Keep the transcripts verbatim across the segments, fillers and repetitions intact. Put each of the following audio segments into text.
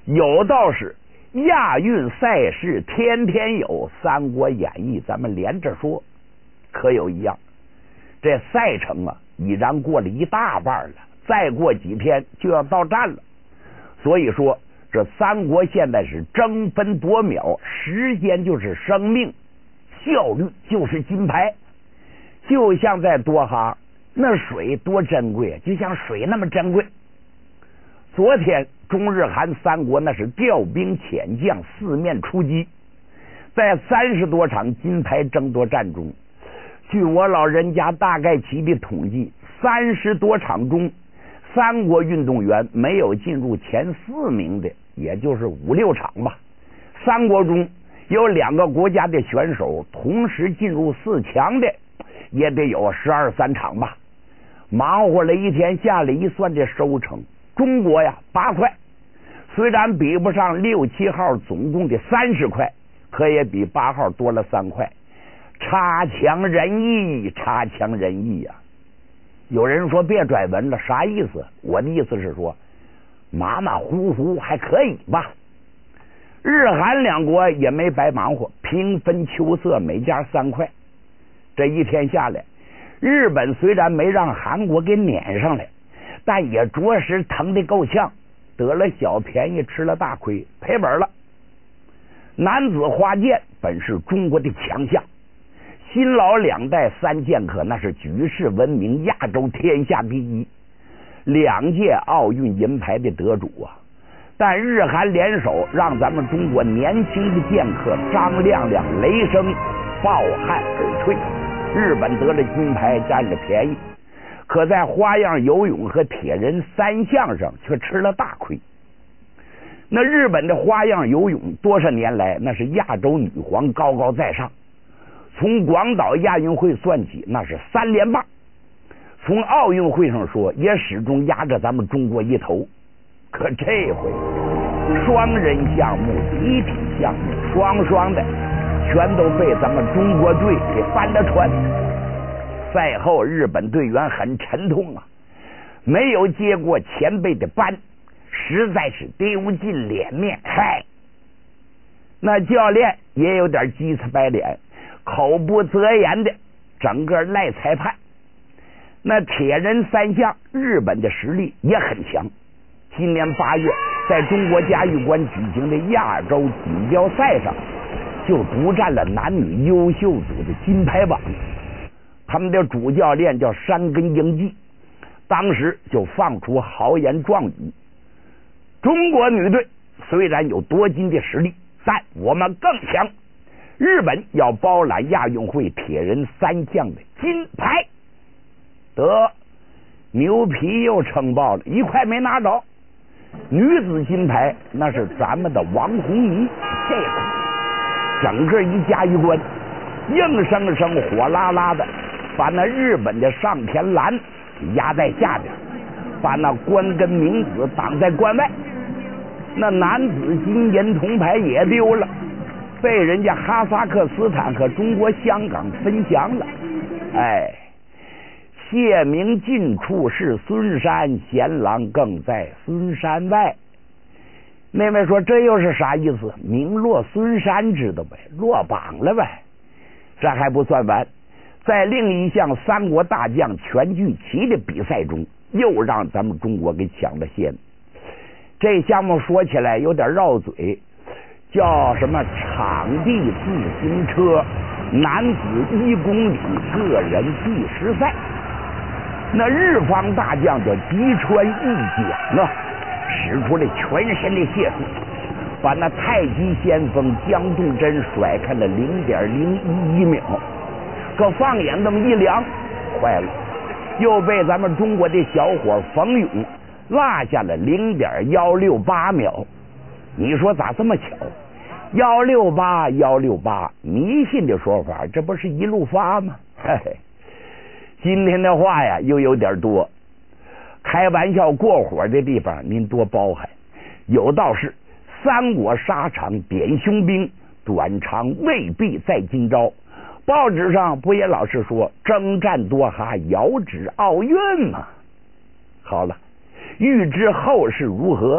有道是亚运赛事天天有，三国演义咱们连着说。可有一样，这赛程啊已然过了一大半了，再过几天就要到站了。所以说这三国现在是争分夺秒，时间就是生命，效率就是金牌。就像在多哈，那水多珍贵，就像水那么珍贵。昨天中日韩三国那是调兵遣将，四面出击，在三十多场金牌争夺战中，据我老人家大概齐的统计，三十多场中，三国运动员没有进入前四名的，也就是五六场吧。三国中有两个国家的选手同时进入四强的，也得有十二三场吧。忙活了一天下来一算，这收成，中国呀八块，虽然比不上六七号总共的三十块，可也比八号多了三块。差强人意，差强人意呀、啊！有人说别拽文了，啥意思？我的意思是说，马马虎虎还可以吧。日韩两国也没白忙活，平分秋色，每家三块。这一天下来，日本虽然没让韩国给撵上来，但也着实疼得够呛，得了小便宜，吃了大亏，赔本了。男子花剑本是中国的强项。新老两代三剑客那是举世闻名，亚洲天下第一，两届奥运银牌的得主啊！但日韩联手让咱们中国年轻的剑客张亮亮、雷声抱憾而退，日本得了金牌，占了便宜，可在花样游泳和铁人三项上却吃了大亏。那日本的花样游泳多少年来那是亚洲女皇高高在上，从广岛亚运会算起，那是三连霸。从奥运会上说，也始终压着咱们中国一头。可这回双人项目、集体项目，双双的全都被咱们中国队给翻了船。赛后，日本队员很沉痛啊，没有接过前辈的班，实在是丢尽脸面。嗨，那教练也有点鸡翅白脸，口不择言的，整个赖裁判。那铁人三项，日本的实力也很强。今年八月，在中国嘉峪关举行的亚洲锦标赛上，就独占了男女优秀组的金牌榜。他们的主教练叫山根英纪，当时就放出豪言壮语：中国女队虽然有夺金的实力，但我们更强。日本要包揽亚运会铁人三项的金牌。得，牛皮又撑爆了，一块没拿着。女子金牌那是咱们的王红怡，这回整个一嘉峪关硬生生火辣辣的把那日本的上田兰压在下边，把那关根明子挡在关外。那男子金银铜牌也丢了，被人家哈萨克斯坦和中国香港分享了。哎，谢明近处是孙山，贤郎更在孙山外。那位说这又是啥意思？名落孙山知道呗，落榜了呗。这还不算完，在另一项三国大将全聚齐的比赛中，又让咱们中国给抢了先。这项目说起来有点绕嘴，叫什么场地自行车男子一公里个人计时赛。那日方大将叫吉川义讲啊，使出了全身的解数，把那太极先锋江洞真甩开了零点零一一秒。可放眼这么一量，坏了，又被咱们中国的小伙冯勇落下了零点幺六八秒。你说咋这么巧？幺六八幺六八，迷信的说法，这不是一路发吗？嘿嘿。今天的话呀又有点多，开玩笑过火的地方您多包涵。有道是三国沙场点雄兵，短长未必在今朝。报纸上不也老是说征战多哈，遥指奥运吗？好了，欲知后事如何，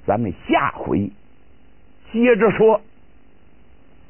咱们下回接着说。